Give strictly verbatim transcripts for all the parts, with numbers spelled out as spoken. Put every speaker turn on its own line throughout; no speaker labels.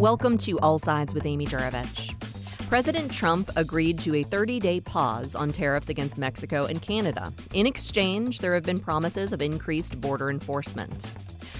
Welcome to All Sides with Amy Juravich. President Trump agreed to a thirty-day pause on tariffs against Mexico and Canada. In exchange, there have been promises of increased border enforcement.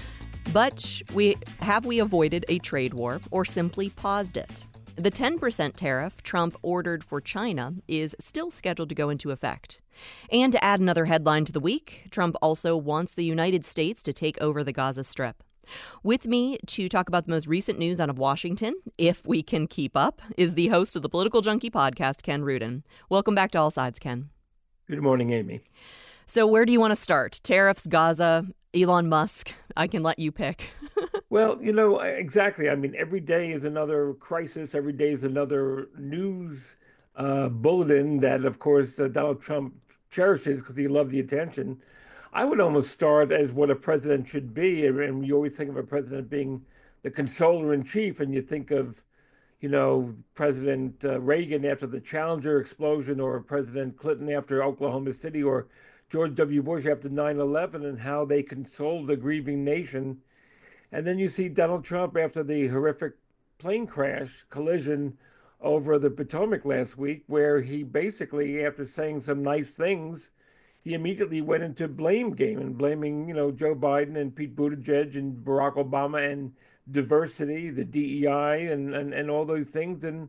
But we have we avoided a trade war or simply paused it? The ten percent tariff Trump ordered for China is still scheduled to go into effect. And to add another headline to the week, Trump also wants the United States to take over the Gaza Strip. With me to talk about the most recent news out of Washington, if we can keep up, is the host of the Political Junkie podcast, Ken Rudin. Welcome back to All Sides, Ken.
Good morning, Amy.
So where do you want to start? Tariffs, Gaza, Elon Musk? I can let you pick.
Well, you know, exactly. I mean, every day is another crisis. Every day is another news uh, bulletin that, of course, uh, Donald Trump cherishes because he loved the attention. I would almost start as what a president should be. And you always think of a president being the consoler in chief, and you think of, you know, President uh, Reagan after the Challenger explosion, or President Clinton after Oklahoma City, or George W. Bush after nine eleven, and how they consoled the grieving nation. And then you see Donald Trump after the horrific plane crash collision over the Potomac last week, where he basically, after saying some nice things, he immediately went into blame game and blaming, you know, Joe Biden and Pete Buttigieg and Barack Obama and diversity, the D E I, and, and, and all those things. And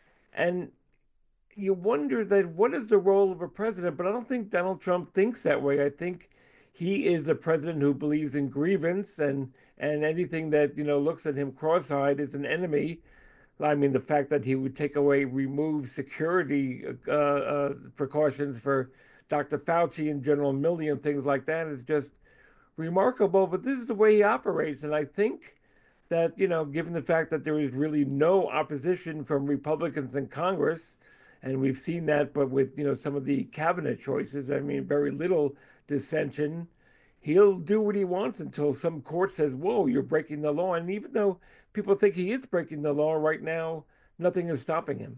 and you wonder that what is the role of a president? But I don't think Donald Trump thinks that way. I think he is a president who believes in grievance, and and anything that, you know, looks at him cross-eyed is an enemy. I mean, the fact that he would take away, remove security uh, uh, precautions for Doctor Fauci and General Milley and things like that is just remarkable. But this is the way he operates. And I think that, you know, given the fact that there is really no opposition from Republicans in Congress, and we've seen that, but with, you know, some of the cabinet choices, I mean, very little dissension, he'll do what he wants until some court says, whoa, you're breaking the law. And even though people think he is breaking the law right now, nothing is stopping him.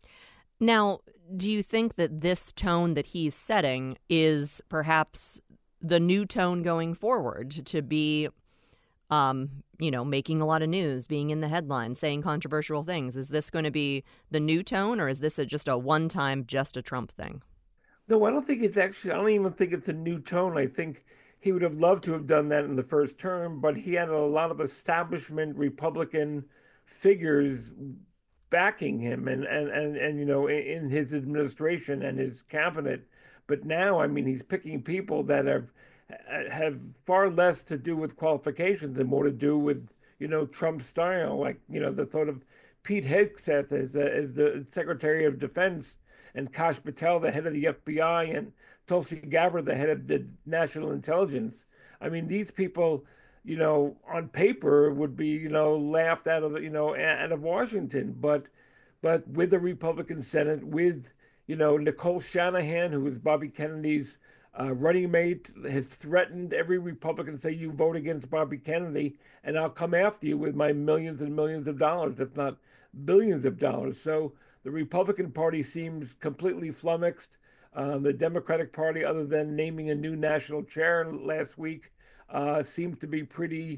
Now, do you think that this tone that he's setting is perhaps the new tone going forward, to be, um, you know, making a lot of news, being in the headlines, saying controversial things? Is this going to be the new tone, or is this a, just a one-time, just a Trump thing?
No, I don't think it's actually, I don't even think it's a new tone. I think he would have loved to have done that in the first term, but he had a lot of establishment Republican figures backing him and, and, and, and you know, in, in his administration and his cabinet. But now, I mean, he's picking people that have have far less to do with qualifications and more to do with, you know, Trump style, like, you know, the thought of Pete Hegseth as, uh, as the Secretary of Defense, and Kash Patel, the head of the F B I, and Tulsi Gabbard, the head of the National Intelligence. I mean, these people, you know, on paper would be, you know, laughed out of, you know, out of Washington. But but with the Republican Senate, with, you know, Nicole Shanahan, who was Bobby Kennedy's uh, running mate, has threatened every Republican, say, you vote against Bobby Kennedy, and I'll come after you with my millions and millions of dollars, if not billions of dollars. So the Republican Party seems completely flummoxed. Um, the Democratic Party, other than naming a new national chair last week, uh, seems to be pretty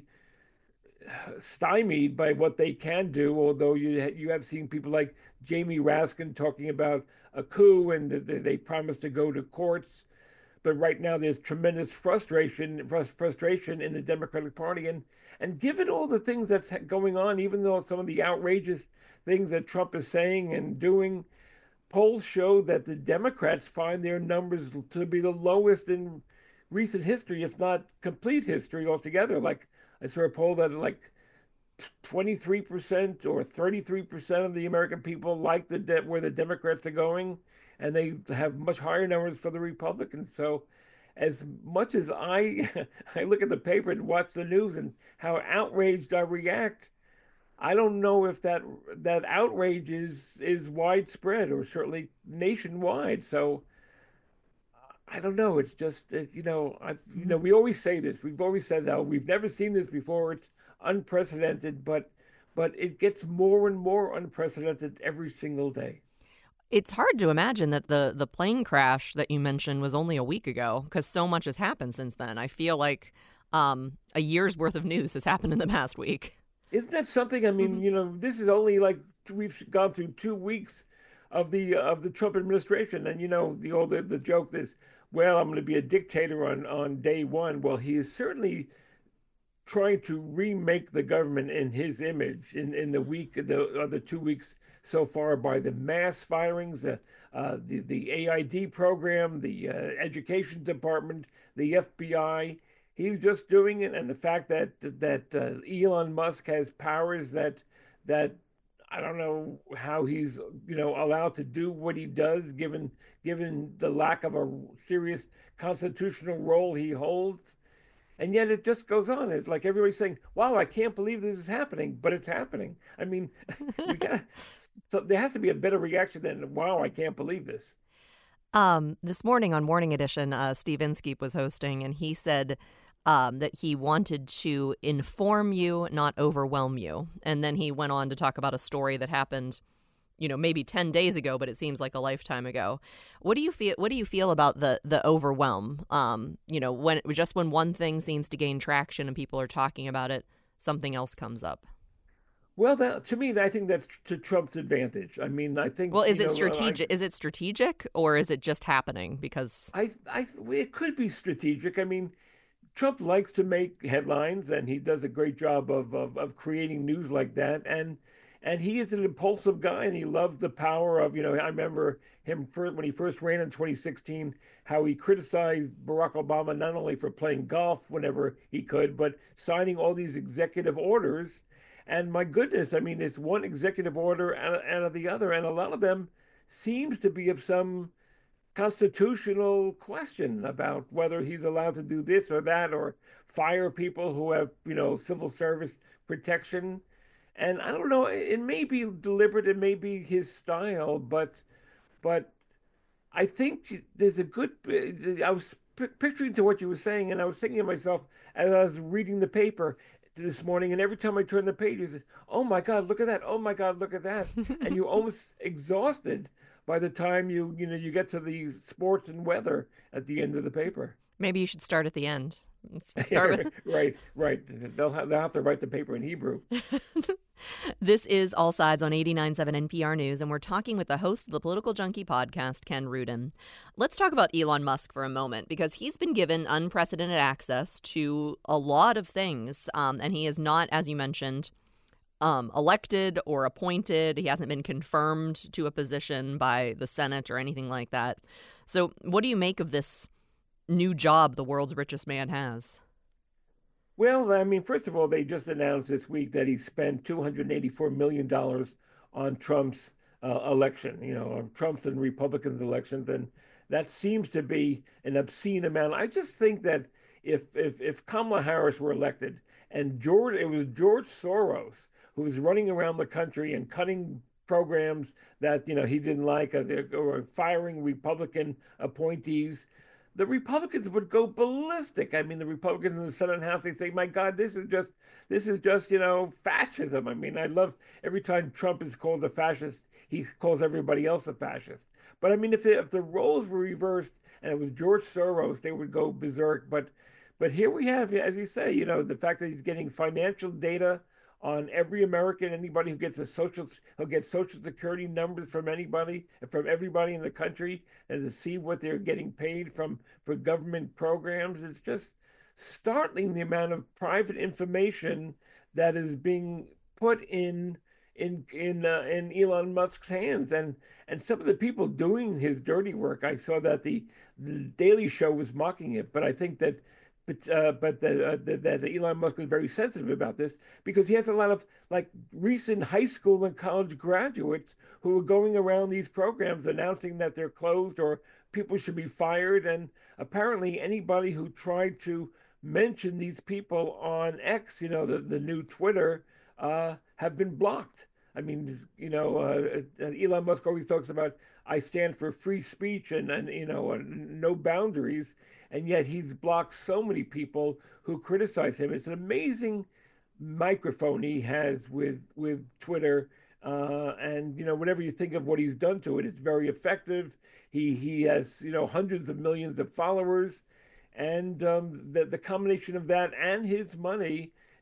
stymied by what they can do, although you you have seen people like Jamie Raskin talking about a coup, and they promised to go to courts. But right now there's tremendous frustration frustration in the Democratic Party. And, and given all the things that's going on, even though some of the outrageous things that Trump is saying and doing, polls show that the Democrats find their numbers to be the lowest in recent history, if not complete history altogether. Like, I saw a poll that like twenty-three percent or thirty-three percent of the American people like the de- where the Democrats are going, and they have much higher numbers for the Republicans. So as much as I I look at the paper and watch the news and how outraged I react, I don't know if that that outrage is is widespread or certainly nationwide. So I don't know. It's just, you know, I've, you know, we always say this. We've always said that we've never seen this before. It's unprecedented, but but it gets more and more unprecedented every single day.
It's hard to imagine that the the plane crash that you mentioned was only a week ago, because so much has happened since then. I feel like um, a year's worth of news has happened in the past week.
Isn't that something? I mean,
Mhm.
you know, this is only like we've gone through two weeks of the of the Trump administration, and you know, the old the, the joke is, well, I'm going to be a dictator on on day one. Well, he is certainly trying to remake the government in his image in, in the week, the or the two weeks so far by the mass firings, uh, uh, the the A I D program, the uh, education department, the F B I. He's just doing it, and the fact that that uh, Elon Musk has powers that that I don't know how he's you know allowed to do what he does, given given the lack of a serious constitutional role he holds. And yet it just goes on. It's like everybody's saying, "Wow, I can't believe this is happening," but it's happening. I mean, we got so there has to be a better reaction than "Wow, I can't believe this."
Um, this morning on Morning Edition, uh, Steve Inskeep was hosting, and he said um, that he wanted to inform you, not overwhelm you. And then he went on to talk about a story that happened, you know, maybe ten days ago, but it seems like a lifetime ago. What do you feel? What do you feel about the the overwhelm? Um, you know, when just when one thing seems to gain traction and people are talking about it, something else comes up.
Well, that, to me, I think that's to Trump's advantage. I mean, I think
Well, is
you
it
know, I,
strategic? Is it strategic, or is it just happening because?
I, I, it could be strategic. I mean, Trump likes to make headlines, and he does a great job of, of of creating news like that. And and he is an impulsive guy, and he loves the power of you know. I remember him first, when he first ran in twenty sixteen, how he criticized Barack Obama not only for playing golf whenever he could, but signing all these executive orders. And my goodness, I mean, it's one executive order out of, out of the other, and a lot of them seems to be of some constitutional question about whether he's allowed to do this or that or fire people who have, you know, civil service protection. And I don't know, it may be deliberate, it may be his style, but but I think there's a good. I was picturing to what you were saying, and I was thinking to myself as I was reading the paper this morning, and every time I turn the pages, oh my God, look at that! Oh my God, look at that! And you're almost exhausted by the time you you know you get to the sports and weather at the end of the paper.
Maybe you should start at the end. Start
Right, right. They'll have, they'll have to write the paper in Hebrew.
with. This is All Sides on eighty-nine point seven N P R News, and we're talking with the host of the Political Junkie podcast, Ken Rudin. Let's talk about Elon Musk for a moment, because he's been given unprecedented access to a lot of things, um, and he is not, as you mentioned, um, elected or appointed. He hasn't been confirmed to a position by the Senate or anything like that. So what do you make of this new job the world's richest man has?
Well, I mean, first of all, they just announced this week that he spent two hundred eighty-four million dollars on Trump's uh, election, you know, on Trump's and Republicans' elections. And that seems to be an obscene amount. I just think that if if if Kamala Harris were elected and George, it was George Soros who was running around the country and cutting programs that, you know, he didn't like, or, or firing Republican appointees, the Republicans would go ballistic. I mean, the Republicans in the Senate and House, they say, "My God, this is just this is just, you know, fascism." I mean, I love every time Trump is called a fascist, he calls everybody else a fascist. But I mean, if the, if the roles were reversed and it was George Soros, they would go berserk. But but here we have, as you say, you know, the fact that he's getting financial data on every American, anybody who gets a social, who gets social security numbers from anybody, from everybody in the country, and to see what they're getting paid from for government programs. It's just startling the amount of private information that is being put in in in uh, in Elon Musk's hands, and and some of the people doing his dirty work. I saw that the the Daily Show was mocking it, but I think that but uh, but the, uh, the, that Elon Musk is very sensitive about this because he has a lot of like recent high school and college graduates who are going around these programs announcing that they're closed or people should be fired. And apparently, anybody who tried to mention these people on X, you know, the, the new Twitter, uh, have been blocked. I mean, you know, uh, uh, Elon Musk always talks about I stand for free speech and and you know uh, no boundaries, and yet he's blocked so many people who criticize him. It's an amazing microphone he has with with Twitter, uh, and you know whatever you think of what he's done to it, it's very effective. He he has you know hundreds of millions of followers, and um, the the combination of that and his money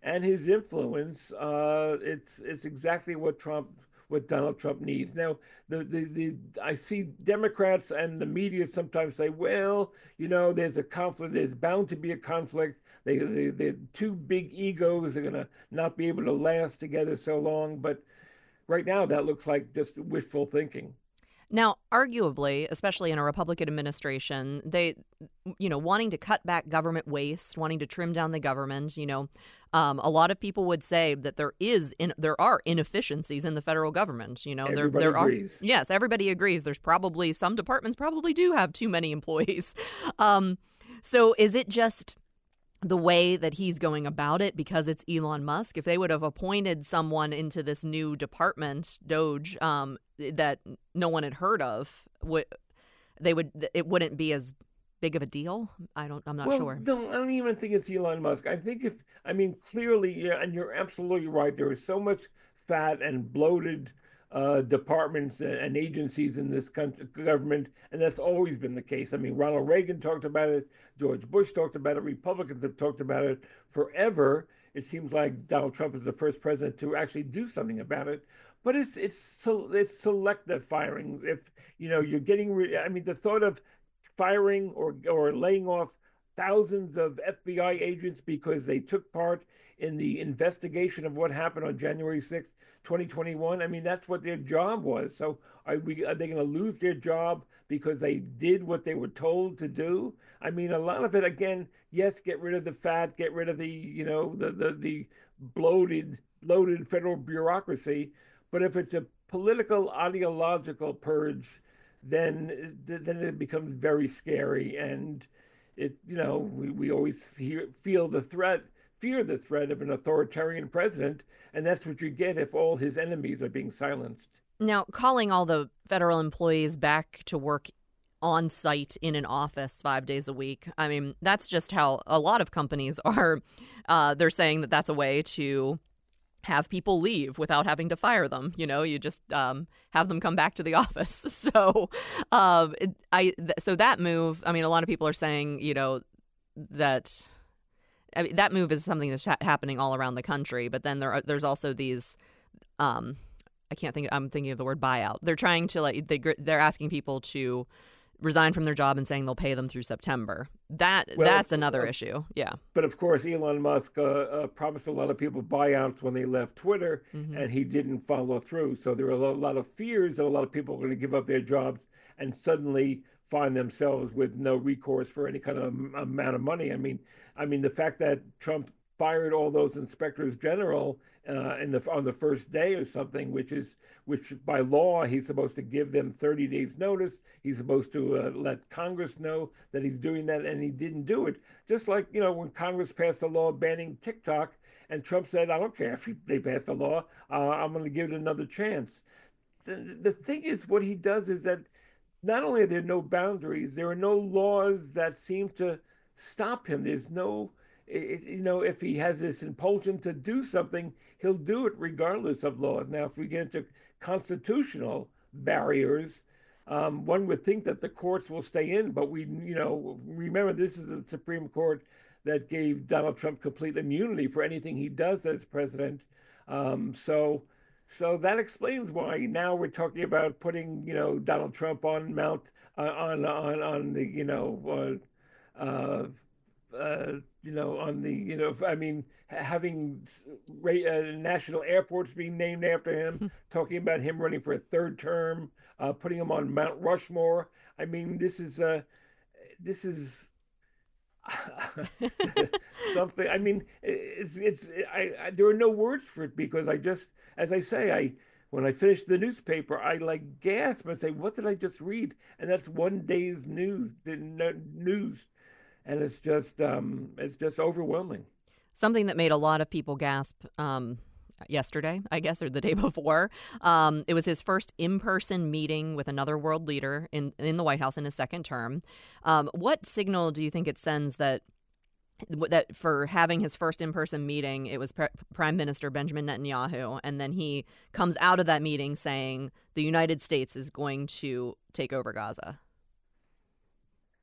and his influence, uh, it's it's exactly what Trump what Donald Trump needs. Now, the, the the I see Democrats and the media sometimes say, well, you know, there's a conflict, there's bound to be a conflict. They they they're two big egos, they're gonna not be able to last together so long. But right now, that looks like just wishful thinking.
Now, arguably, especially in a Republican administration, they, you know, wanting to cut back government waste, wanting to trim down the government, you know, um, a lot of people would say that there is in, there are inefficiencies in the federal government. You know, there
Everybody
there are
agrees.
yes, everybody agrees. There's probably some departments probably do have too many employees. Um, so is it just the way that he's going about it because it's Elon Musk? If they would have appointed someone into this new department, Doge, um, that no one had heard of, would they would it wouldn't be as big of a deal? I don't. I'm not
Well,
sure.
don't, I don't even think it's Elon Musk. I think if, I mean, clearly, yeah, and you're absolutely right. There is so much fat and bloated uh, departments and, and agencies in this country, government, and that's always been the case. I mean, Ronald Reagan talked about it, George Bush talked about it, Republicans have talked about it forever. It seems like Donald Trump is the first president to actually do something about it. But it's it's so it's selective firing. If you know you're getting, re- I mean, the thought of firing or or laying off thousands of F B I agents because they took part in the investigation of what happened on January sixth, twenty twenty-one. I mean, that's what their job was. So are we are they going to lose their job because they did what they were told to do? I mean, a lot of it again, yes, get rid of the fat, get rid of the, you know, the the the bloated bloated federal bureaucracy, but if it's a political ideological purge, then then it becomes very scary. And it, you know, we, we always hear, feel the threat, fear the threat of an authoritarian president, and that's what you get if all his enemies are being silenced.
Now, calling all the federal employees back to work on site in an office five days a week, I mean, that's just how a lot of companies are. Uh, they're saying that that's a way to have people leave without having to fire them. You know, you just um, have them come back to the office. So, um, it, I th- so that move. I mean, a lot of people are saying, you know, that I mean, that move is something that's ha- happening all around the country. But then there are, there's also these. Um, I can't think. I'm thinking of the word buyout. They're trying to like they they're asking people to resign from their job and saying they'll pay them through September. That
Well,
that's
of-
another
of-
issue. Yeah.
But of course, Elon Musk uh, uh, promised a lot of people buyouts when they left Twitter,
hmm
and he didn't follow through. So there are a lot, lot of fears that a lot of people are going to give up their jobs and suddenly find themselves with no recourse for any kind of am- amount of money. I mean, I mean, the fact that Trump fired all those inspectors general uh, in the on the first day or something, which is which by law he's supposed to give them thirty days notice. He's supposed to uh, let Congress know that he's doing that, and he didn't do it. Just like, you know, when Congress passed a law banning TikTok, and Trump said, I don't care if they passed the law, uh, I'm going to give it another chance. The, the thing is, what he does is that not only are there no boundaries, there are no laws that seem to stop him. There's no, it, you know, if he has this impulsion to do something, he'll do it regardless of laws. Now, if we get into constitutional barriers, um, one would think that the courts will stay in, but we, you know, remember this is the Supreme Court that gave Donald Trump complete immunity for anything he does as president. Um, so, so that explains why now we're talking about putting, you know, Donald Trump on Mount uh, on on on the, you know, uh, uh, uh, you know, on the, you know, I mean, having uh, national airports being named after him, talking about him running for a third term, uh, putting him on Mount Rushmore. I mean, this is uh, this is something. I mean, it's it's. I, I there are no words for it because I just, as I say, I when I finish the newspaper, I like gasp and say, "What did I just read?" And that's one day's news. The news. And it's just um, it's just overwhelming.
Something that made a lot of people gasp um, yesterday, I guess, or the day before. Um, it was his first in-person meeting with another world leader in in the White House in his second term. Um, what signal do you think it sends that that for having his first in-person meeting, it was Pre- Prime Minister Benjamin Netanyahu, and then he comes out of that meeting saying the United States is going to take over Gaza?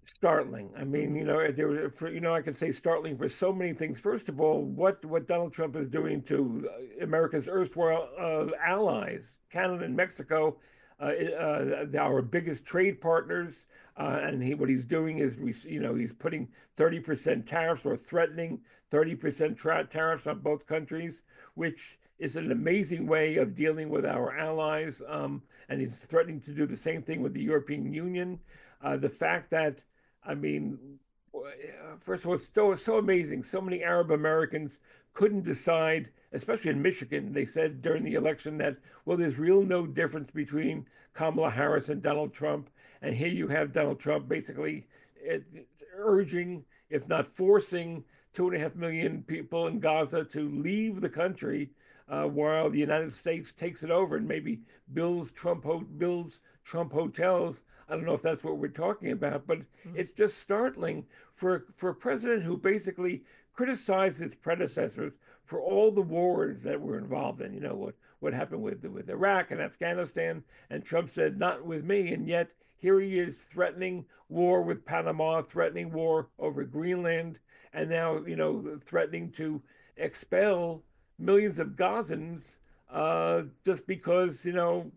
Startling. I mean, you know, there were, for, you know, I could say startling for so many things. First of all, what what Donald Trump is doing to America's erstwhile uh, allies, Canada and Mexico, uh, uh, our biggest trade partners, uh, and he what he's doing is, you know, he's putting thirty percent tariffs or threatening thirty percent tra- tariffs on both countries, which is an amazing way of dealing with our allies. Um, and he's threatening to do the same thing with the European Union. Uh, the fact that I mean, first of all, it's so, so amazing. So many Arab Americans couldn't decide, especially in Michigan. They said during the election that, well, there's real no difference between Kamala Harris and Donald Trump. And here you have Donald Trump basically it, urging, if not forcing, two and a half million people in Gaza to leave the country uh, while the United States takes it over and maybe builds Trump ho- builds Trump hotels. I don't know if that's what we're talking about, but
Mm.
it's just startling for for a president who basically criticized his predecessors for all the wars that were involved in. You know what what happened with with Iraq and Afghanistan, and Trump said not with me, and yet here he is threatening war with Panama, threatening war over Greenland, and now you know threatening to expel millions of Gazans uh, just because you know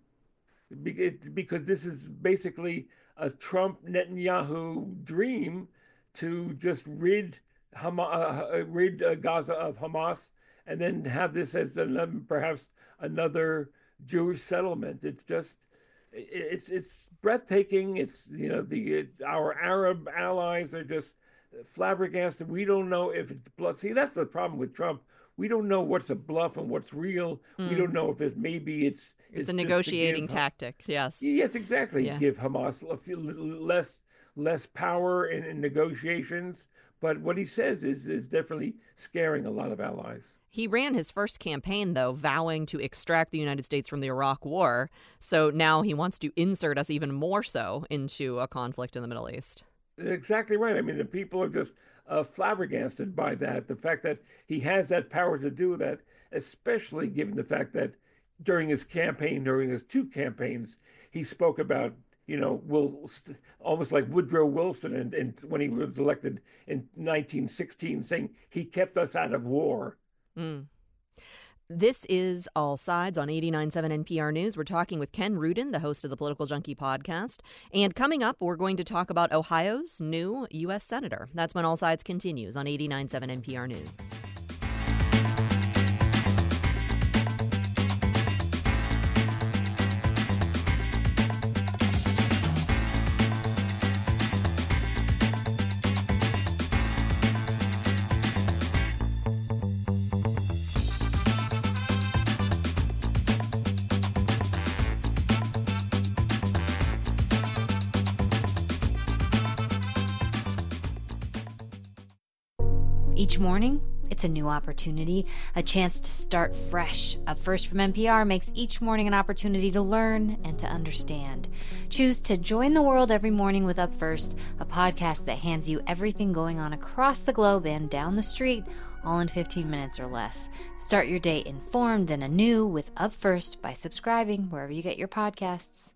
because this is basically a Trump Netanyahu dream to just rid Hama, uh, rid uh, Gaza of Hamas and then have this as an, perhaps another Jewish settlement. It's just it's it's breathtaking. It's you know the it, our Arab allies are just flabbergasted. We don't know if it's bluff. See, that's the problem with Trump. We don't know what's a bluff and what's real. We
Mm.
don't know if it's maybe it's
It's a
it's just to
negotiating
give
tactic. Yes.
yes, exactly,
Yeah.
give Hamas a few, less less power in, in negotiations. But what he says is is definitely scaring a lot of allies.
He ran his first campaign, though, vowing to extract the United States from the Iraq War. So now he wants to insert us even more so into a conflict in the Middle East.
Exactly right. I mean, the people are just uh, flabbergasted by that. The fact that he has that power to do that, especially given the fact that during his campaign, during his two campaigns, he spoke about, you know, Will almost like Woodrow Wilson, and, and when he was elected in nineteen sixteen, saying he kept us out of war.
Mm. This is All Sides on eighty-nine point seven N P R News. We're talking with Ken Rudin, the host of the Political Junkie podcast. And coming up, we're going to talk about Ohio's new U S Senator. That's when All Sides continues on eighty-nine point seven N P R News.
Each morning, it's a new opportunity, a chance to start fresh. Up First from N P R makes each morning an opportunity to learn and to understand. Choose to join the world every morning with Up First, a podcast that hands you everything going on across the globe and down the street, all in fifteen minutes or less. Start your day informed and anew with Up First by subscribing wherever you get your podcasts.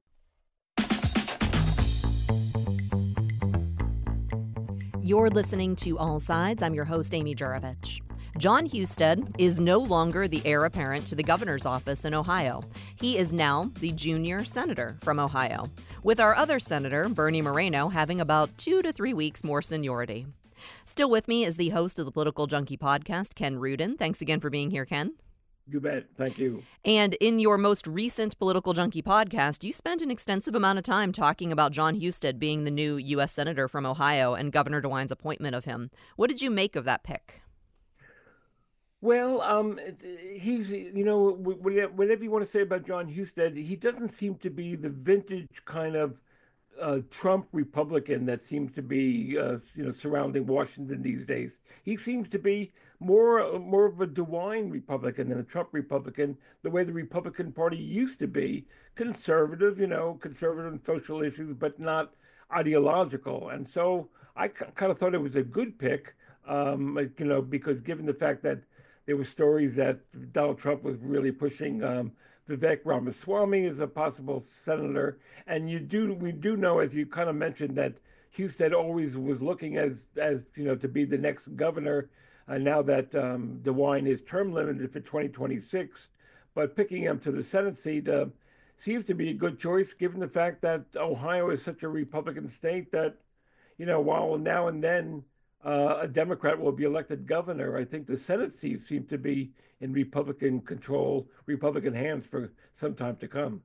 You're listening to All Sides. I'm your host, Amy Jurovich. Jon Husted is no longer the heir apparent to the governor's office in Ohio. He is now the junior senator from Ohio, with our other senator, Bernie Moreno, having about two to three weeks more seniority. Still with me is the host of the Political Junkie podcast, Ken Rudin. Thanks again for being here, Ken.
You bet. Thank you.
And in your most recent Political Junkie podcast, you spent an extensive amount of time talking about Jon Husted being the new U S Senator from Ohio and Governor DeWine's appointment of him. What did you make of that pick?
Well, um, he's, you know, whatever you want to say about Jon Husted, he doesn't seem to be the vintage kind of uh, Trump Republican that seems to be, uh, you know, surrounding Washington these days. He seems to be more, more of a DeWine Republican than a Trump Republican, the way the Republican Party used to be, conservative, you know, conservative on social issues, but not ideological. And so I kind of thought it was a good pick, um, you know, because given the fact that there were stories that Donald Trump was really pushing um, Vivek Ramaswamy as a possible senator, and you do we do know, as you kind of mentioned, that Husted always was looking as as you know to be the next governor. Uh, now that um, DeWine is term limited for twenty twenty-six, but picking him to the Senate seat uh, seems to be a good choice given the fact that Ohio is such a Republican state that, you know, while now and then uh, a Democrat will be elected governor, I think the Senate seats seem to be in Republican control, Republican hands for some time to come.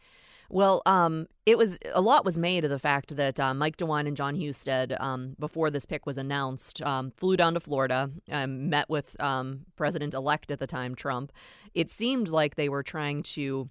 Well, um, it was a lot was made of the fact that uh, Mike DeWine and John Husted, um, before this pick was announced, um, flew down to Florida and met with um, President-elect at the time, Trump. It seemed like they were trying to,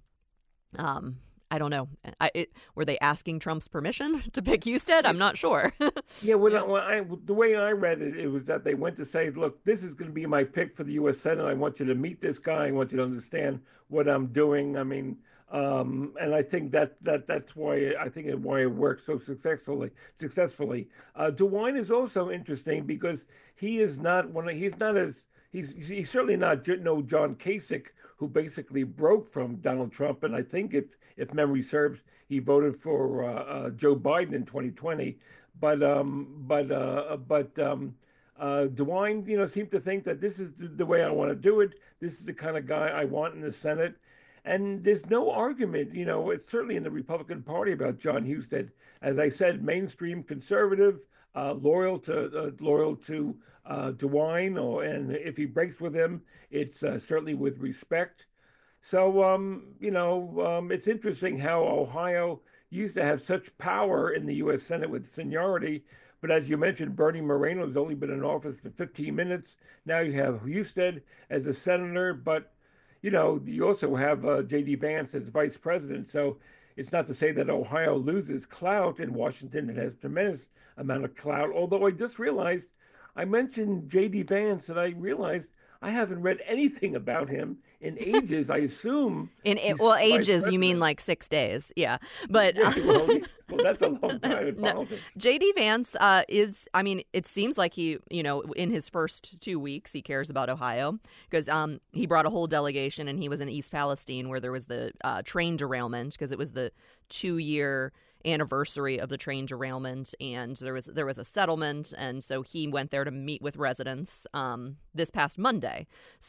um, I don't know, I, it, were they asking Trump's permission to pick Husted? I'm not sure.
yeah, when, I, when I, the way I read it, it was that they went to say, look, this is going to be my pick for the U S Senate. I want you to meet this guy. I want you to understand what I'm doing. I mean, Um, and I think that that that's why I think why it worked so successfully. Successfully, uh, DeWine is also interesting because he is not one. Of, he's not as he's he's certainly not no John Kasich, who basically broke from Donald Trump. And I think if if memory serves, he voted for uh, uh, Joe Biden in twenty twenty. But um, but uh, but um, uh, DeWine, you know, seemed to think that this is the, the way I want to do it. This is the kind of guy I want in the Senate. And there's no argument, you know, it's certainly in the Republican Party about John Husted. As I said, mainstream conservative, uh, loyal to uh, loyal to uh, DeWine, or and if he breaks with him, it's uh, certainly with respect. So, um, you know, um, it's interesting how Ohio used to have such power in the U S Senate with seniority. But as you mentioned, Bernie Moreno has only been in office for fifteen minutes. Now you have Husted as a senator, but you know, you also have uh, J D Vance as vice president. So it's not to say that Ohio loses clout. In Washington, it has tremendous amount of clout. Although I just realized I mentioned J D Vance, and I realized I haven't read anything about him in ages. I assume
in it, well, ages you mean like six days, yeah. But
yeah, well, well, that's a long time in politics.
No, J D Vance uh, is, I mean, it seems like he, you know, in his first two weeks, he cares about Ohio because um, he brought a whole delegation, and he was in East Palestine where there was the uh, train derailment because it was the two-year anniversary of the train derailment, and there was there was a settlement, and so he went there to meet with residents um, this past Monday.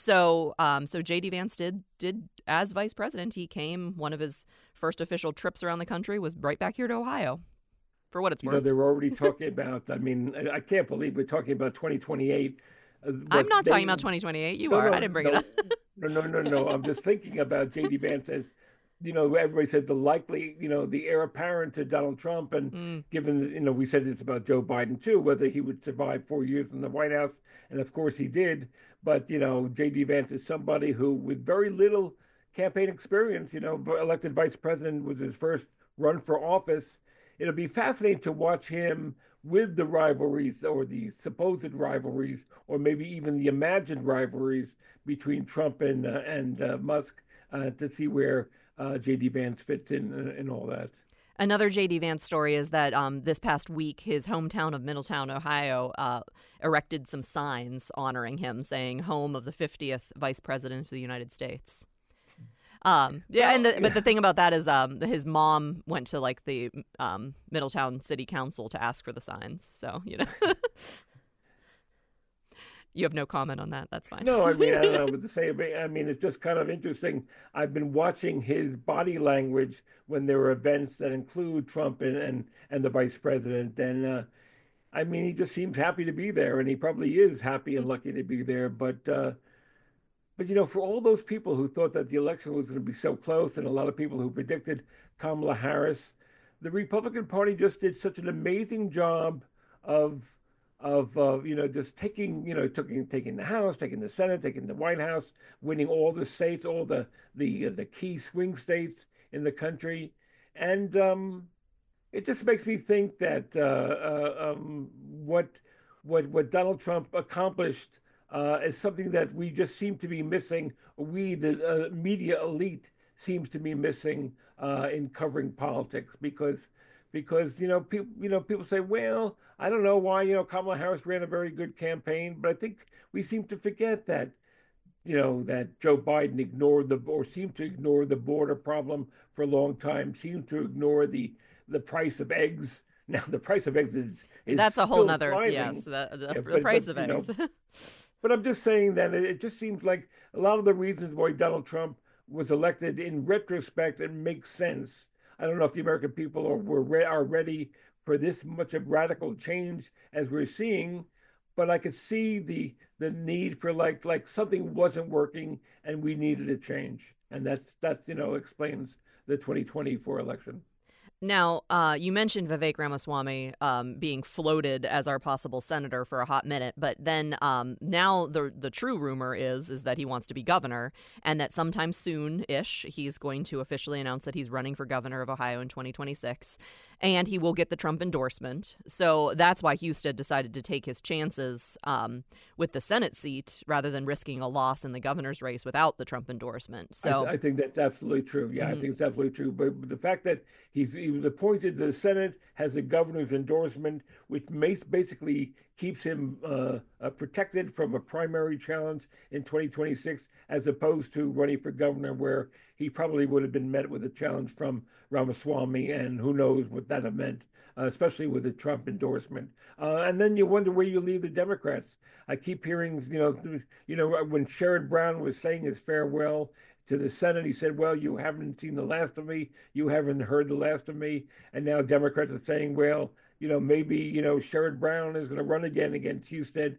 So um, so J D Vance did did as vice president. He came, one of his first official trips around the country was right back here to Ohio. For what it's
you
worth,
know, they're already talking about. I mean, I, I can't believe we're talking about twenty twenty-eight. Uh,
I'm not
they,
talking about twenty twenty-eight. You
no,
are.
No,
I didn't bring
no,
it up.
no, no, no, no. I'm just thinking about J D Vance as, you know, everybody said the likely, you know, the heir apparent to Donald Trump. And mm. given, you know, we said this about Joe Biden, too, whether he would survive four years in the White House. And of course he did. But, you know, J D Vance is somebody who, with very little campaign experience, you know, elected vice president was his first run for office. It'll be fascinating to watch him with the rivalries or the supposed rivalries, or maybe even the imagined rivalries between Trump and, uh, and uh, Musk uh, to see where Uh, J D Vance fits in uh, and all that.
Another J D Vance story is that um, this past week, his hometown of Middletown, Ohio, uh, erected some signs honoring him, saying "Home of the fiftieth Vice President of the United States." Um, yeah, well, and the, yeah. But the thing about that is, um, his mom went to like the um, Middletown City Council to ask for the signs. So you know. You have no comment on that. That's fine.
No, I mean, I don't know what to say. I mean, it's just kind of interesting. I've been watching his body language when there are events that include Trump and and, and the vice president. And uh, I mean, he just seems happy to be there, and he probably is happy and lucky to be there. But, uh, but you know, for all those people who thought that the election was going to be so close, and a lot of people who predicted Kamala Harris, the Republican Party just did such an amazing job of of, uh, you know, just taking, you know, taking, taking the House, taking the Senate, taking the White House, winning all the states, all the the, uh, the key swing states in the country. And um, it just makes me think that uh, uh, um, what, what, what Donald Trump accomplished uh, is something that we just seem to be missing. We, the uh, media elite, seems to be missing uh, in covering politics because Because you know people, you know people say, well, I don't know why you know Kamala Harris ran a very good campaign, but I think we seem to forget that, you know, that Joe Biden ignored the or seemed to ignore the border problem for a long time, seemed to ignore the the price of eggs Now the price of eggs is, is
That's a whole
still
nother,
climbing.
yes, the, the,
Yeah,
the
but,
price
but
of
you know,
eggs.
but I'm just saying that it, it just seems like a lot of the reasons why Donald Trump was elected in retrospect and makes sense. I don't know if the American people are were re- are ready for this much of radical change as we're seeing, but I could see the the need for like like something wasn't working and we needed a change, and that's that's you know explains the twenty twenty-four election.
Now, uh, you mentioned Vivek Ramaswamy um, being floated as our possible senator for a hot minute, but then um, now the the true rumor is is that he wants to be governor, and that sometime soon-ish he's going to officially announce that he's running for governor of Ohio in twenty twenty-six, and he will get the Trump endorsement. So that's why Husted decided to take his chances um, with the Senate seat rather than risking a loss in the governor's race without the Trump endorsement.
I,
So
th- I think that's absolutely true. Yeah, I
mhm.
think it's absolutely true. But, but the fact that he's he was appointed to the Senate, has a governor's endorsement, which may, basically keeps him uh, uh, protected from a primary challenge in twenty twenty-six, as opposed to running for governor, where he probably would have been met with a challenge from Ramaswamy, and who knows what that meant, uh, especially with the Trump endorsement. Uh, and then you wonder where you leave the Democrats. I keep hearing, you know, you know, when Sherrod Brown was saying his farewell to the Senate, he said, "Well, you haven't seen the last of me. You haven't heard the last of me." And now Democrats are saying, "Well, you know, maybe you know Sherrod Brown is going to run again against Husted."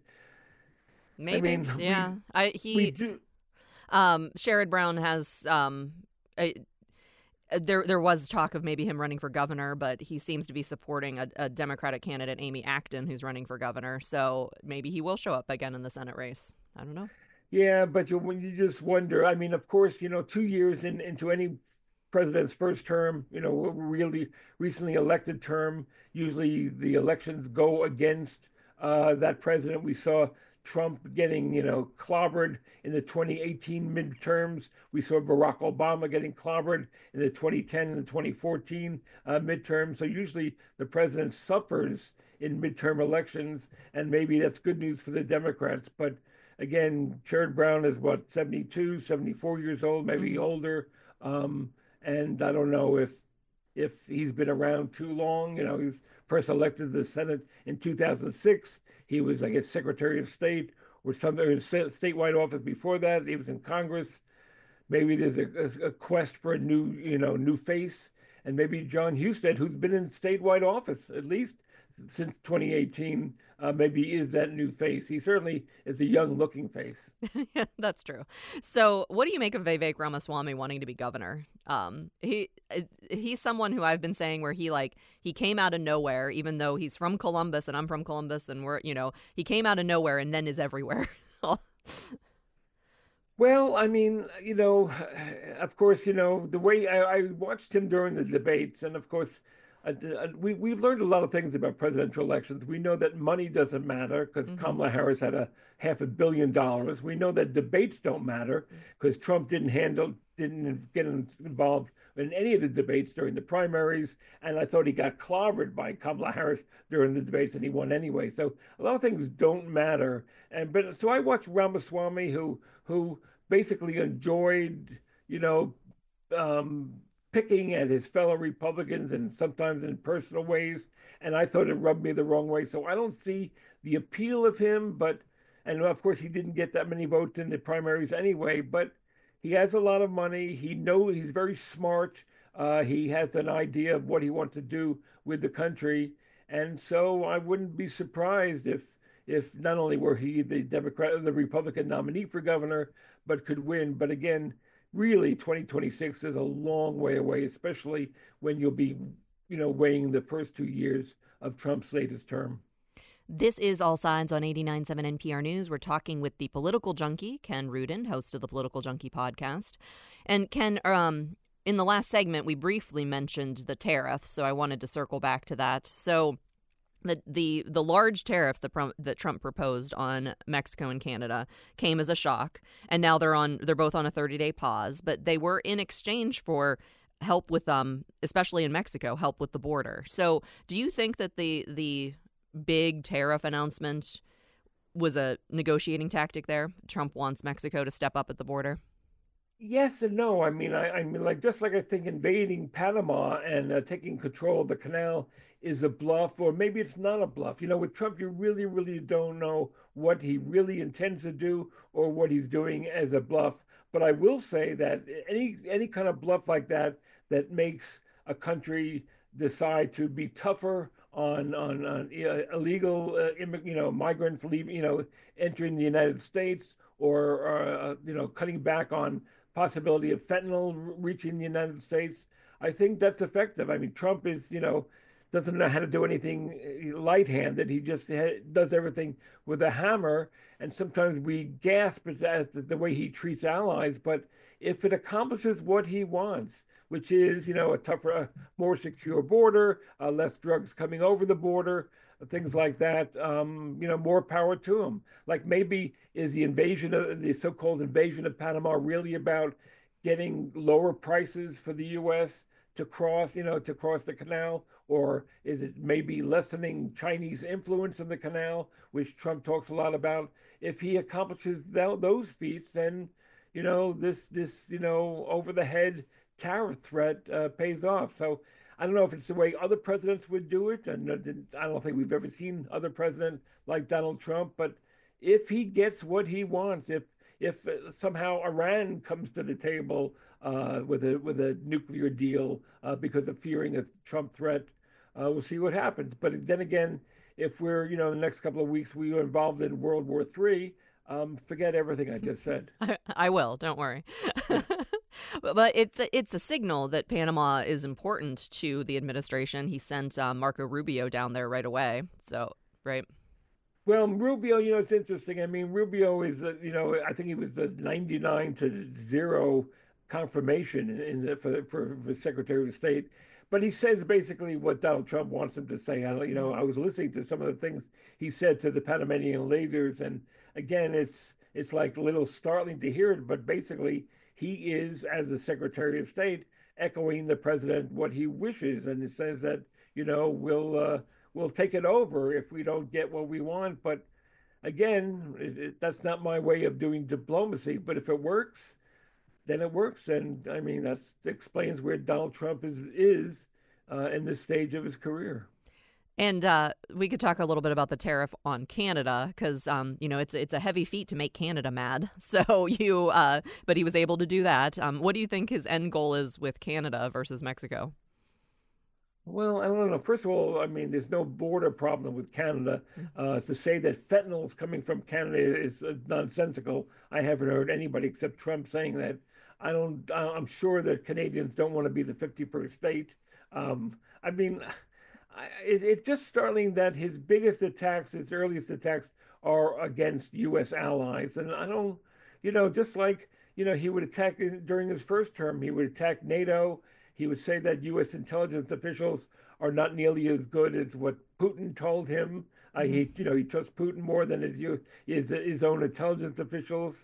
I
Maybe,
mean, we
yeah. I
we
he
do.
um Sherrod Brown has um a, there there was talk of maybe him running for governor, but he seems to be supporting a, a Democratic candidate, Amy Acton, who's running for governor. So maybe he will show up again in the Senate race. I don't know.
Yeah, but you, when you just wonder, I mean, of course, you know, two years in, into any president's first term, you know, really recently elected term, usually the elections go against uh, that president. We saw Trump getting, you know, clobbered in the twenty eighteen midterms. We saw Barack Obama getting clobbered in the twenty ten and the twenty fourteen uh, midterms. So usually the president suffers in midterm elections, and maybe that's good news for the Democrats. But again, Sherrod Brown is what, seventy-two, seventy-four years old, maybe
Mm-hmm.
older. Um, and I don't know if if he's been around too long. You know, he was first elected to the Senate in two thousand six. He was, I guess, Secretary of State or some or statewide office before that. He was in Congress. Maybe there's a, a, a quest for a new, you know, new face, and maybe John Husted, who's been in statewide office at least since twenty eighteen, uh, maybe is that new face. He certainly is a young-looking face.
Yeah, that's true. So, what do you make of Vivek Ramaswamy wanting to be governor? Um, he he's someone who I've been saying where he like he came out of nowhere, even though he's from Columbus and I'm from Columbus, and we're you know he came out of nowhere and then is everywhere.
Well, I mean, you know, of course, you know, the way I, I watched him during the debates, and of course, uh, uh, we, we've learned a lot of things about presidential elections. We know that money doesn't matter because
Mm-hmm.
Kamala Harris had a half a billion dollars. We know that debates don't matter because Trump didn't handle, didn't get involved in any of the debates during the primaries. And I thought he got clobbered by Kamala Harris during the debates and he won anyway. So a lot of things don't matter. And but so I watched Ramaswamy, who who basically enjoyed, you know, um, picking at his fellow Republicans and sometimes in personal ways. And I thought it rubbed me the wrong way. So I don't see the appeal of him, but, and of course, he didn't get that many votes in the primaries anyway, but he has a lot of money. He knows he's very smart. Uh, he has an idea of what he wants to do with the country. And so I wouldn't be surprised if, if not only were he the Democrat, the Republican nominee for governor, but could win. But again, really twenty twenty-six is a long way away, especially when you'll be, you know, weighing the first two years of Trump's latest term.
This is All Sides on eighty-nine point seven N P R News. We're talking with the political junkie, Ken Rudin, host of the Political Junkie podcast. And Ken, um, in the last segment, we briefly mentioned the tariffs, so I wanted to circle back to that. So the the the large tariffs that, that Trump proposed on Mexico and Canada came as a shock, and now they're on they're both on a thirty-day pause, but they were in exchange for help with um especially in Mexico, help with the border. So do you think that the the big tariff announcement was a negotiating tactic there? Trump wants Mexico to step up at the border?
Yes and no. I mean, I, I mean, like just like I think invading Panama and uh, taking control of the canal is a bluff, or maybe it's not a bluff. You know, with Trump, you really, really don't know what he really intends to do or what he's doing as a bluff. But I will say that any any kind of bluff like that that makes a country decide to be tougher on on, on illegal, uh, you know, migrants leaving, you know, entering the United States, or uh, you know, cutting back on possibility of fentanyl reaching the United States, I think that's effective. I mean, Trump is, you know, doesn't know how to do anything light-handed. He just ha- does everything with a hammer, and sometimes we gasp at the, the way he treats allies. But if it accomplishes what he wants, which is, you know, a tougher, a more secure border, uh, less drugs coming over the border, things like that, um, you know, more power to him. Like, maybe is the invasion of the so-called invasion of Panama really about getting lower prices for the U S to cross, you know, to cross the canal? Or is it maybe lessening Chinese influence in the canal, which Trump talks a lot about? If he accomplishes th- those feats, then, you know, this, this, you know, over the head tariff threat uh, pays off. So I don't know if it's the way other presidents would do it. And I don't think we've ever seen other president like Donald Trump. But if he gets what he wants, if if somehow Iran comes to the table uh, with a with a nuclear deal uh, because of fearing a Trump threat, uh, we'll see what happens. But then again, if we're, you know, the next couple of weeks we are involved in World War Three, um, forget everything I just said.
I, I will. Don't worry. But it's a, it's a signal that Panama is important to the administration. He sent uh, Marco Rubio down there right away. So, right.
Well, Rubio, you know, it's interesting. I mean, Rubio is, uh, you know, I think he was the ninety-nine to zero confirmation in, in the, for, for for Secretary of State. But he says basically what Donald Trump wants him to say. I, you know, I was listening to some of the things he said to the Panamanian leaders, and again, it's it's like a little startling to hear it. But basically, he is, as the Secretary of State, echoing the president what he wishes, and it says that, you know, we'll uh, we'll take it over if we don't get what we want. But again, it, it, that's not my way of doing diplomacy. But if it works, then it works. And I mean, that explains where Donald Trump is is uh, in this stage of his career.
And uh, we could talk a little bit about the tariff on Canada, because um, you know, it's it's a heavy feat to make Canada mad. So you, uh, but he was able to do that. Um, what do you think his end goal is with Canada versus Mexico?
Well, I don't know. First of all, I mean, there's no border problem with Canada. Uh, to say that fentanyl is coming from Canada is uh, nonsensical. I haven't heard anybody except Trump saying that. I don't. I'm sure that Canadians don't want to be the fifty-first state. Um, I mean. It, it's just startling that his biggest attacks, his earliest attacks, are against U S allies. And I don't, you know, just like, you know, he would attack during his first term, he would attack NATO. He would say that U S intelligence officials are not nearly as good as what Putin told him. Mm-hmm. Uh, he, you know, he trusts Putin more than his, his, his own intelligence officials.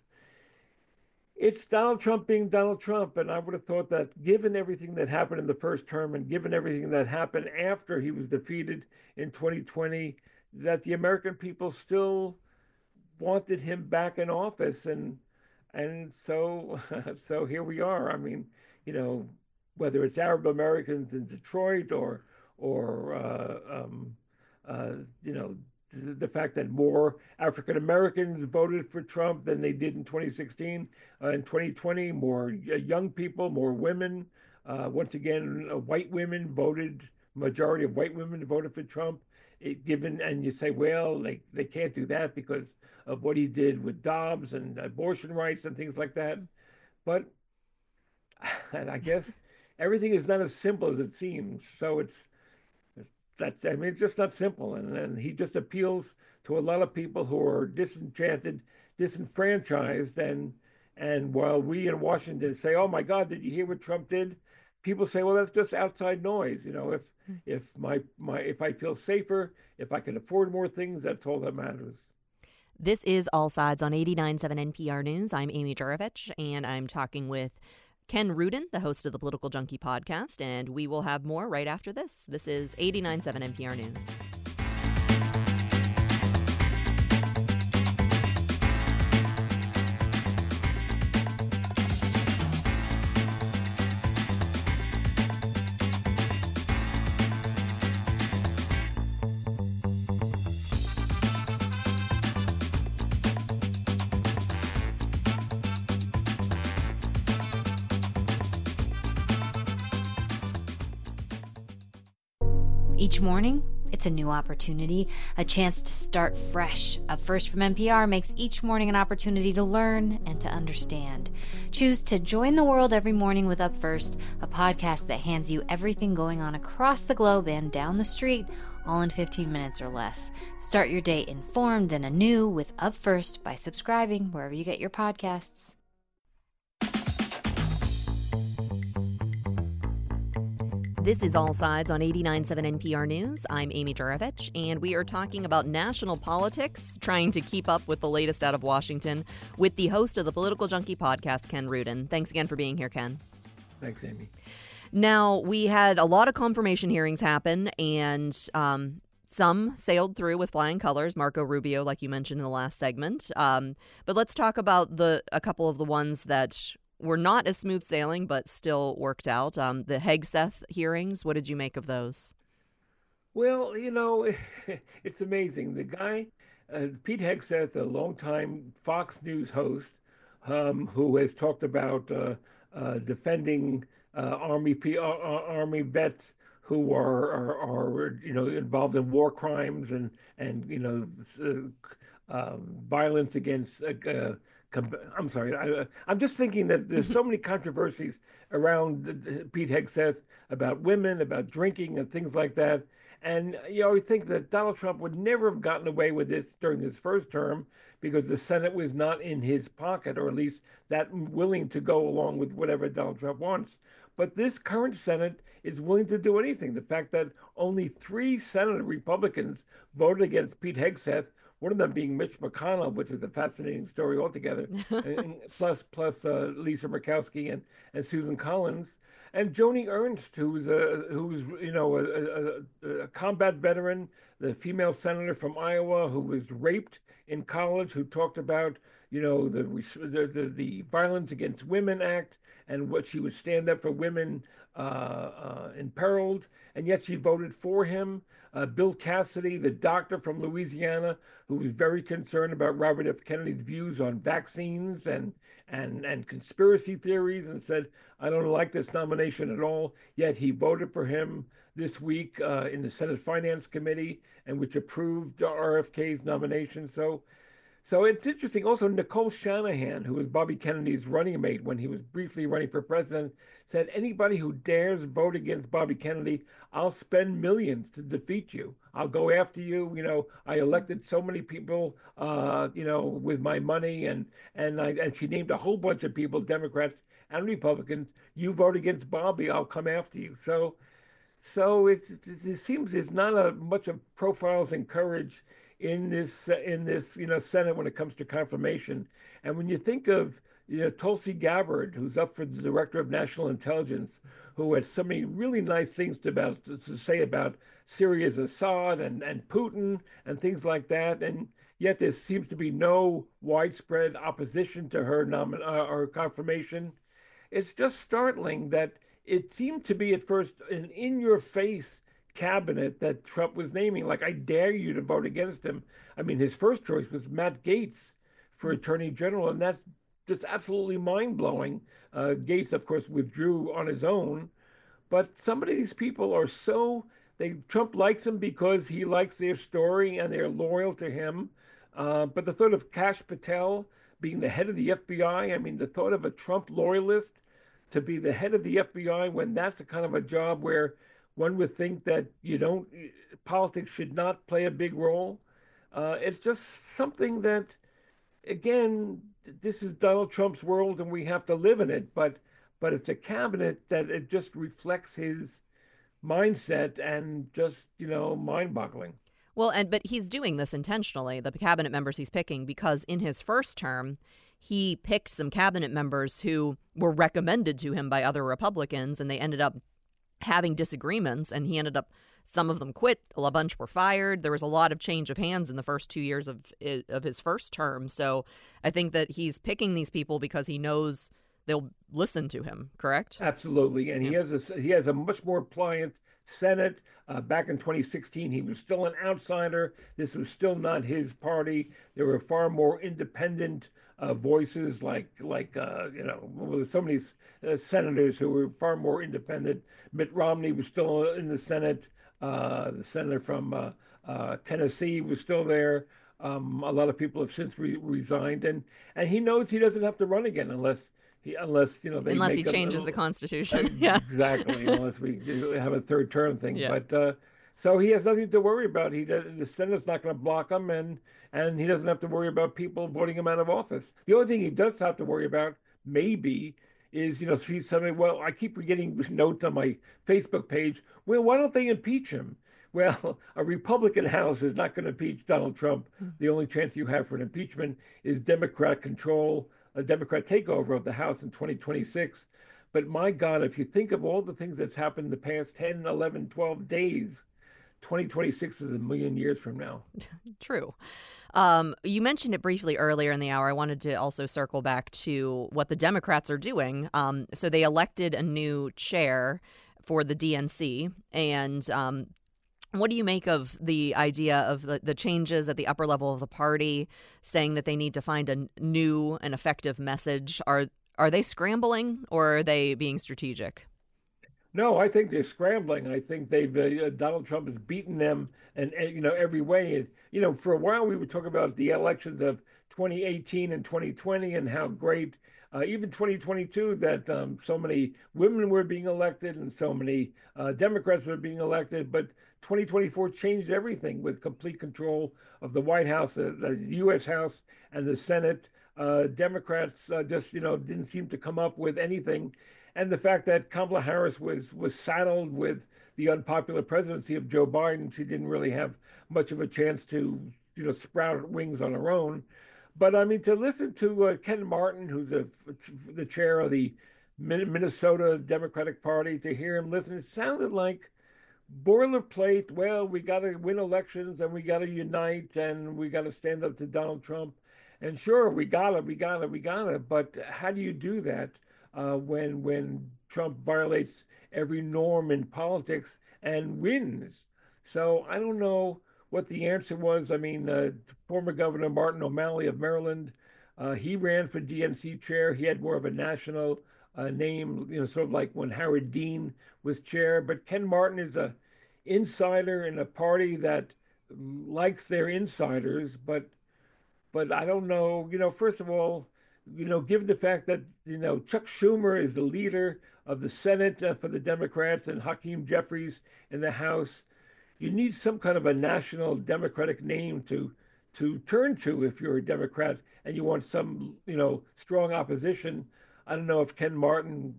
It's Donald Trump being Donald Trump, and I would have thought that given everything that happened in the first term and given everything that happened after he was defeated in twenty twenty, that the American people still wanted him back in office, and and so so here we are. I mean, you know, whether it's Arab Americans in Detroit or or uh, um, uh, you know, the fact that more African Americans voted for Trump than they did in twenty sixteen. Uh, in twenty twenty, more young people, more women. Uh, once again, uh, white women voted, majority of white women voted for Trump. It, given, and you say, well, they, they can't do that because of what he did with Dobbs and abortion rights and things like that. But and I guess everything is not as simple as it seems. So it's, That's, I mean, it's just not simple. And, and he just appeals to a lot of people who are disenchanted, disenfranchised. And and while we in Washington say, oh, my God, did you hear what Trump did? People say, well, that's just outside noise. You know, if if my, my if I feel safer, if I can afford more things, that's all that matters.
This is All Sides on eighty-nine point seven N P R News. I'm Amy Jurovich, and I'm talking with Ken Rudin, the host of the Political Junkie podcast, and we will have more right after this. This is eighty-nine point seven N P R News.
Each morning, it's a new opportunity, a chance to start fresh. Up First from N P R makes each morning an opportunity to learn and to understand. Choose to join the world every morning with Up First, a podcast that hands you everything going on across the globe and down the street, all in fifteen minutes or less. Start your day informed and anew with Up First by subscribing wherever you get your podcasts.
This is All Sides on eighty-nine point seven N P R News. I'm Amy Juravich, and we are talking about national politics, trying to keep up with the latest out of Washington with the host of the Political Junkie podcast, Ken Rudin. Thanks again for being here, Ken.
Thanks, Amy.
Now, we had a lot of confirmation hearings happen, and um, some sailed through with flying colors. Marco Rubio, like you mentioned in the last segment. Um, but let's talk about the a couple of the ones that were not as smooth sailing, but still worked out. Um, the Hegseth hearings, what did you make of those?
Well, you know, it's amazing. The guy, uh, Pete Hegseth, a longtime Fox News host, um, who has talked about uh, uh, defending uh, Army P- uh, Army vets who are, are, are, you know, involved in war crimes and, and you know, uh, uh, violence against uh, I'm sorry. I, I'm just thinking that there's so many controversies around Pete Hegseth about women, about drinking, and things like that. And you know, I think that Donald Trump would never have gotten away with this during his first term because the Senate was not in his pocket, or at least that willing to go along with whatever Donald Trump wants. But this current Senate is willing to do anything. The fact that only three Senate Republicans voted against Pete Hegseth, one of them being Mitch McConnell, which is a fascinating story altogether, and plus plus uh, Lisa Murkowski and, and Susan Collins, and Joni Ernst, who's a who's you know a, a, a combat veteran, the female senator from Iowa who was raped in college, who talked about you know the the, the, the Violence Against Women Act and what she would stand up for women uh, uh, imperiled, and yet she voted for him. Uh, Bill Cassidy, the doctor from Louisiana, who was very concerned about Robert F. Kennedy's views on vaccines and and and conspiracy theories, and said, "I don't like this nomination at all." Yet he voted for him this week uh, in the Senate Finance Committee, and which approved R F K's nomination. So. So it's interesting. Also, Nicole Shanahan, who was Bobby Kennedy's running mate when he was briefly running for president, said, anybody who dares vote against Bobby Kennedy, I'll spend millions to defeat you. I'll go after you. You know, I elected so many people, uh, you know, with my money. And and I, and she named a whole bunch of people, Democrats and Republicans. You vote against Bobby, I'll come after you. So so it, it, it seems there's not a much of profiles and courage in this in this you know Senate when it comes to confirmation. And when you think of you know Tulsi Gabbard, who's up for the Director of National Intelligence, who had so many really nice things to about to say about Syria's Assad and and Putin and things like that, and yet there seems to be no widespread opposition to her nomin uh, or confirmation. It's just startling that it seemed to be at first an in-your-face cabinet that Trump was naming, like, I dare you to vote against him. I mean, his first choice was Matt Gaetz for Attorney General, and that's just absolutely mind-blowing. Uh, Gaetz, of course, withdrew on his own, but some of these people are so, they Trump likes them because he likes their story and they're loyal to him. Uh, but the thought of Kash Patel being the head of the F B I, I mean, the thought of a Trump loyalist to be the head of the F B I when that's a kind of a job where one would think that you don't, politics should not play a big role. Uh, it's just something that, again, this is Donald Trump's world and we have to live in it. But but it's a cabinet that it just reflects his mindset and just, you know, mind-boggling.
Well, and but he's doing this intentionally, the cabinet members he's picking, because in his first term, he picked some cabinet members who were recommended to him by other Republicans, and they ended up having disagreements, and he ended up, some of them quit, a bunch were fired. There was a lot of change of hands in the first two years of of his first term. So I think that he's picking these people because he knows they'll listen to him, correct?
Absolutely. And he has a, he has a much more pliant Senate. Uh, back in twenty sixteen, he was still an outsider. This was still not his party. There were far more independent uh, voices, like like uh, you know, well, there's so many uh, senators who were far more independent. Mitt Romney was still in the Senate. Uh, the senator from uh, uh, Tennessee was still there. Um, a lot of people have since re resigned, and and he knows he doesn't have to run again unless he unless you know they
Unless he
make a,
changes the
a
Constitution. Yeah.
exactly unless we do have a third term thing.
Yeah.
But uh, so he has nothing to worry about. He does, the Senate's not going to block him, and and he doesn't have to worry about people voting him out of office. The only thing he does have to worry about, maybe, is you know he's something. Well, I keep getting notes on my Facebook page. Well, why don't they impeach him? Well, a Republican House is not going to impeach Donald Trump. The only chance you have for an impeachment is Democrat control, a Democrat takeover of the House in twenty twenty-six. But my God, if you think of all the things that's happened in the past ten, eleven, twelve days, twenty twenty-six is a million years from now.
True. Um, you mentioned it briefly earlier in the hour. I wanted to also circle back to what the Democrats are doing. Um, so they elected a new chair for the D N C, and um, what do you make of the idea of the, the changes at the upper level of the party, saying that they need to find a new and effective message? Are are they scrambling, or are they being strategic?
No, I think they're scrambling. I think they've uh, Donald Trump has beaten them, and, and you know every way. And, you know, for a while we were talking about the elections of twenty eighteen and twenty twenty and how great, uh, even twenty twenty-two, that um, so many women were being elected and so many uh, Democrats were being elected. But twenty twenty-four changed everything with complete control of the White House, the, the U S House, and the Senate. Uh, Democrats uh, just you know didn't seem to come up with anything. And the fact that Kamala Harris was was saddled with the unpopular presidency of Joe Biden, she didn't really have much of a chance to, you know, sprout wings on her own. But I mean, to listen to uh, Ken Martin, who's a, the chair of the Minnesota Democratic Party, to hear him listen, it sounded like boilerplate. Well, we got to win elections and we got to unite and we got to stand up to Donald Trump. And sure, we got it, we got it, we got it. But how do you do that? Uh, when when Trump violates every norm in politics and wins. So I don't know what the answer was. I mean, uh, former Governor Martin O'Malley of Maryland, uh, he ran for D N C chair. He had more of a national uh, name, you know, sort of like when Howard Dean was chair. But Ken Martin is a insider in a party that likes their insiders, but but I don't know. You know, first of all, you know, given the fact that, you know, Chuck Schumer is the leader of the Senate uh, for the Democrats and Hakeem Jeffries in the House, you need some kind of a national Democratic name to to turn to if you're a Democrat and you want some, you know, strong opposition. I don't know if Ken Martin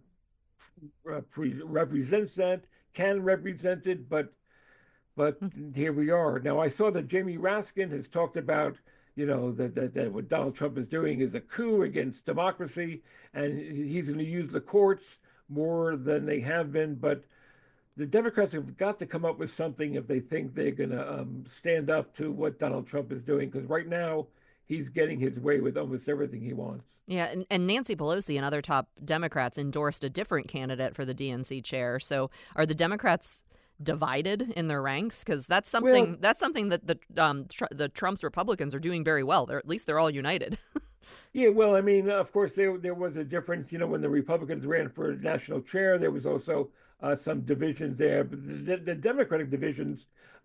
uh, represents that, can represent it, but but here we are. Now, I saw that Jamie Raskin has talked about, you know, that, that, that what Donald Trump is doing is a coup against democracy, and he's going to use the courts more than they have been. But the Democrats have got to come up with something if they think they're going to um, stand up to what Donald Trump is doing, because right now he's getting his way with almost everything he wants.
Yeah, and, and Nancy Pelosi and other top Democrats endorsed a different candidate for the D N C chair. So are the Democrats divided in their ranks? Because that's something well, that's something that the um tr the Trump's Republicans are doing very well. They're at least they're all united.
Yeah, well, I mean, of course, there there was a difference. You know, when the Republicans ran for national chair, there was also uh, some divisions there. But the, the Democratic divisions, uh,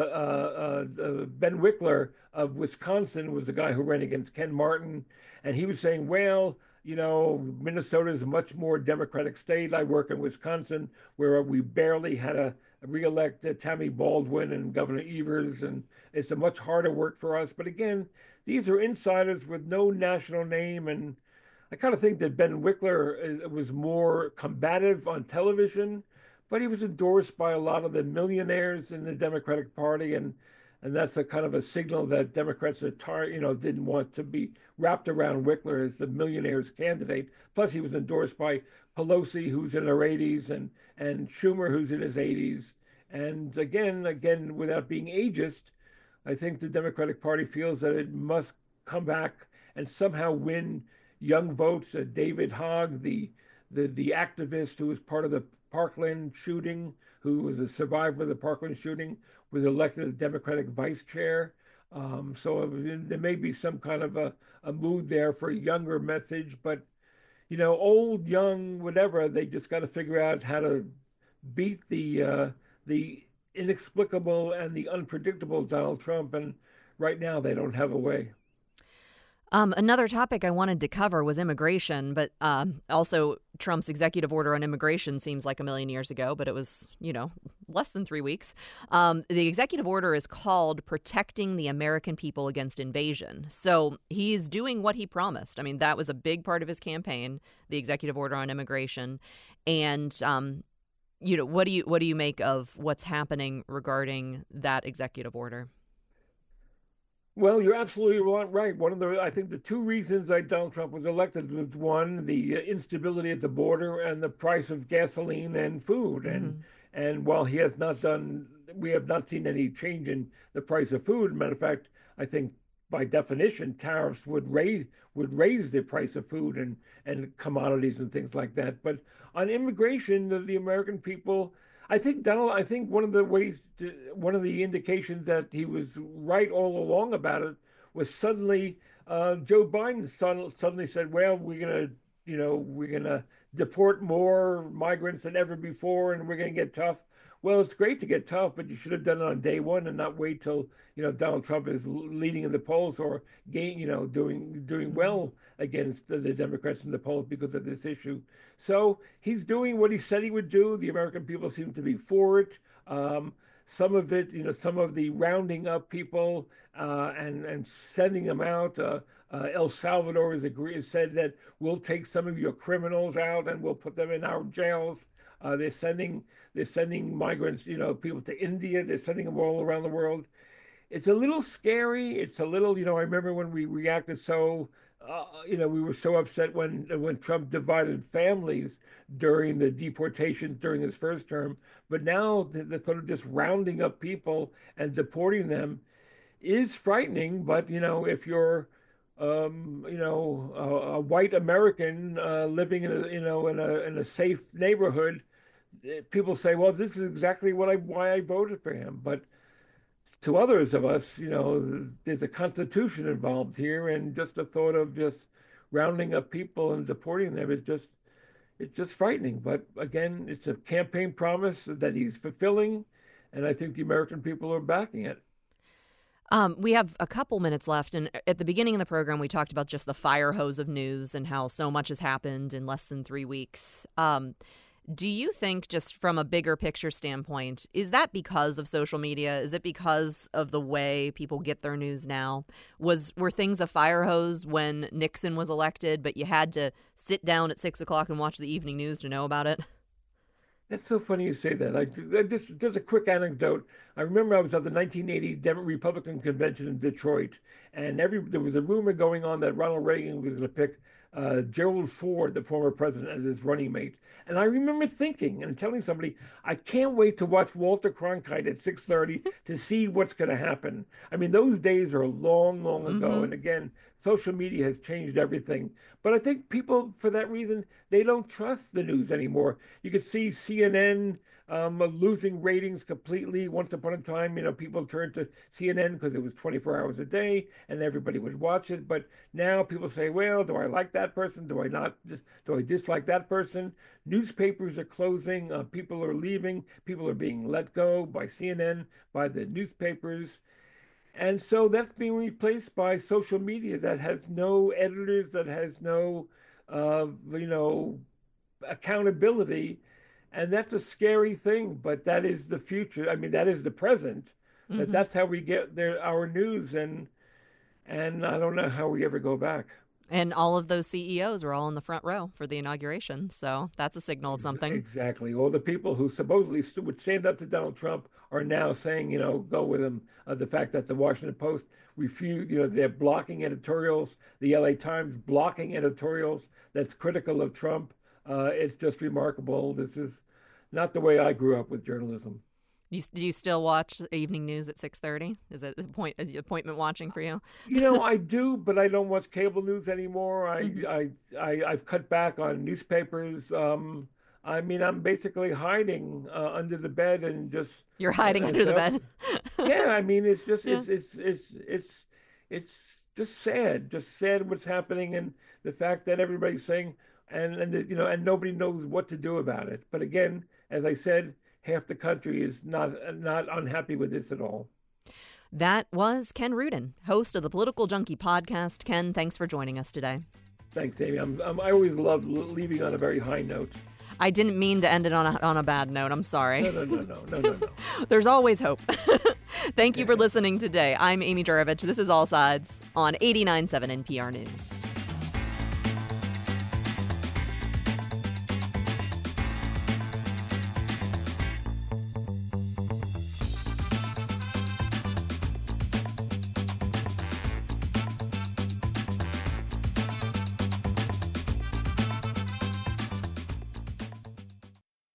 uh, uh, Ben Wickler of Wisconsin was the guy who ran against Ken Martin, and he was saying, well, you know, Minnesota is a much more Democratic state. I work in Wisconsin, where we barely had a reelect uh, Tammy Baldwin and Governor Evers, and it's a much harder work for us. But again, these are insiders with no national name, and I kind of think that Ben Wickler was more combative on television, but he was endorsed by a lot of the millionaires in the Democratic Party, and and that's a kind of a signal that Democrats are tar- you know didn't want to be wrapped around Wickler as the millionaires candidate. Plus, he was endorsed by Pelosi, who's in her eighties, and and Schumer, who's in his eighties. And again, again, without being ageist, I think the Democratic Party feels that it must come back and somehow win young votes. Uh, David Hogg, the, the the activist who was part of the Parkland shooting, who was a survivor of the Parkland shooting, was elected as Democratic vice chair. Um, so there may be some kind of a, a mood there for a younger message, but you know, old, young, whatever, they just got to figure out how to beat the uh, the inexplicable and the unpredictable Donald Trump, and right now they don't have a way.
Um, another topic I wanted to cover was immigration, but um, also Trump's executive order on immigration seems like a million years ago, but it was, you know, less than three weeks. Um, the executive order is called Protecting the American People Against Invasion. So he's doing what he promised. I mean, that was a big part of his campaign, the executive order on immigration. And, um, you know, what do you what do you make of what's happening regarding that executive order?
Well, you're absolutely right. One of the, I think the two reasons that Donald Trump was elected was one, the instability at the border and the price of gasoline and food. And
Mm-hmm.
and while he has not done, we have not seen any change in the price of food. Matter of fact, I think by definition, tariffs would raise would raise the price of food and and commodities and things like that. But on immigration, the, the American people, I think Donald, I think one of the ways, to, one of the indications that he was right all along about it was suddenly uh, Joe Biden suddenly, suddenly said, "Well, we're gonna, you know, we're gonna deport more migrants than ever before, and we're gonna get tough." Well, it's great to get tough, but you should have done it on day one and not wait till, you know, Donald Trump is leading in the polls or gain, you know, doing doing well against the, the Democrats in the polls because of this issue. So he's doing what he said he would do. The American people seem to be for it. Um, some of it, you know, some of the rounding up people uh, and and sending them out. Uh, uh, El Salvador has agreed, said that we'll take some of your criminals out and we'll put them in our jails. Uh, they're sending they're sending migrants, you know, people to India. They're sending them all around the world. It's a little scary. It's a little, you know, I remember when we reacted so, uh, you know, we were so upset when when Trump divided families during the deportations during his first term. But now the, the sort of just rounding up people and deporting them is frightening. But, you know, if you're, um, you know, a, a white American uh, living in a, you know, in a in a safe neighborhood, eh, people say, well, this is exactly what I why I voted for him. But to others of us, you know, there's a constitution involved here, and just the thought of just rounding up people and deporting them is just it's just frightening. But again, it's a campaign promise that he's fulfilling, and I think the American people are backing it.
Um, we have a couple minutes left, and at the beginning of the program, we talked about just the fire hose of news and how so much has happened in less than three weeks. Um, do you think, just from a bigger picture standpoint, is that because of social media? Is it because of the way people get their news now? Was were things a fire hose when Nixon was elected, but you had to sit down at six o'clock and watch the evening news to know about it?
That's so funny you say that. I, I just just a quick anecdote. I remember I was at the nineteen eighty Dem- Republican convention in Detroit, and every there was a rumor going on that Ronald Reagan was going to pick uh, Gerald Ford, the former president, as his running mate. And I remember thinking and telling somebody, I can't wait to watch Walter Cronkite at six thirty to see what's going to happen. I mean, those days are long, long ago.
Mm-hmm.
And again, social media has changed everything. But I think people, for that reason, they don't trust the news anymore. You could see C N N um, losing ratings completely. Once upon a time, you know, people turned to C N N because it was twenty-four hours a day and everybody would watch it. But now people say, well, do I like that person? Do I not? Do I dislike that person? Newspapers are closing. Uh, people are leaving. People are being let go by C N N, by the newspapers. And so that's being replaced by social media that has no editors, that has no, uh, you know, accountability. And that's a scary thing, but that is the future. I mean, that is the present, but
Mm-hmm.
that's how we get there, our news. And, and I don't know how we ever go back.
And all of those C E Os were all in the front row for the inauguration, so that's a signal of
Ex-
something.
Exactly. All the people who supposedly st- would stand up to Donald Trump are now saying, you know, go with him. Uh, the fact that the Washington Post refused, you know, they're blocking editorials, the L A Times blocking editorials that's critical of Trump. Uh, it's just remarkable. This is not the way I grew up with journalism.
You, do you still watch evening news at six thirty? Is it appoint, is it appointment watching for you?
You know, I do, but I don't watch cable news anymore. I,
Mhm.
I, I, I've cut back on newspapers. Um, I mean, I'm basically hiding uh, under the bed and just
You're
uh,
hiding
and
under the
so
bed.
yeah. I mean, it's just
Yeah.
it's it's it's it's it's just sad, just sad what's happening, and the fact that everybody's saying and and you know and nobody knows what to do about it. But again, as I said, half the country is not not unhappy with this at all.
That was Ken Rudin, host of the Political Junkie podcast. Ken, thanks for joining us today.
Thanks, Amy. I'm, I'm, I always love leaving on a very high note.
I didn't mean to end it on a, on a bad note. I'm sorry.
No, no, no, no, no, no, no.
There's always hope. Thank you for listening today. I'm Amy Juravich. This is All Sides on eighty-nine point seven N P R News.